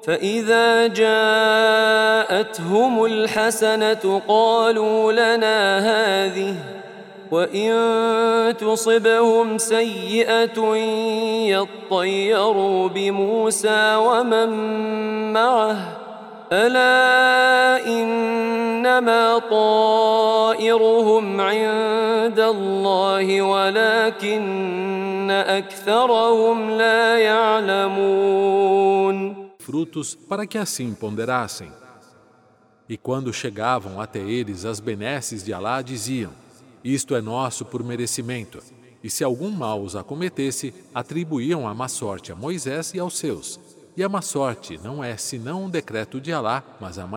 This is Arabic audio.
فإذا جاءتهم الحسنة قالوا لنا هذه وإن تصبهم سيئة يطيروا بموسى ومن معه ألا إنما طائرهم عند الله ولكن أكثرهم لا يعلمون. Frutos para que assim ponderassem. E quando chegavam até eles as benesses de Alá, diziam: isto é nosso por merecimento. E se algum mal os acometesse, atribuíam a má sorte a Moisés e aos seus. E a má sorte não é senão um decreto de Alá, mas a